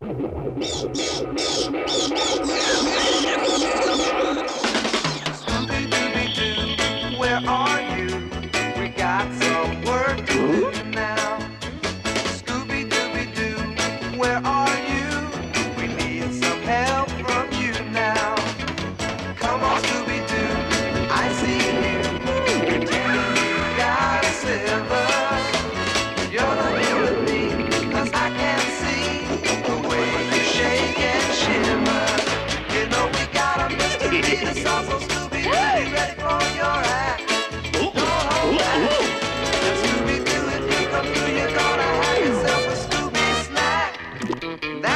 Scooby-Dooby-Doo, where are you? We got some work to do now. Scooby-Dooby-Doo, where are you? We need some help from you now. Come on, Scooby-Doo, I see you. Pretending you got a silver. You're not here with me, 'cause I can see the way you shake and shimmer. You know we got a mystery to solve, so Scooby, be ready for your act. Don't hold back. Scooby-Doo, if you come through, you're gonna have yourself a Scooby snack.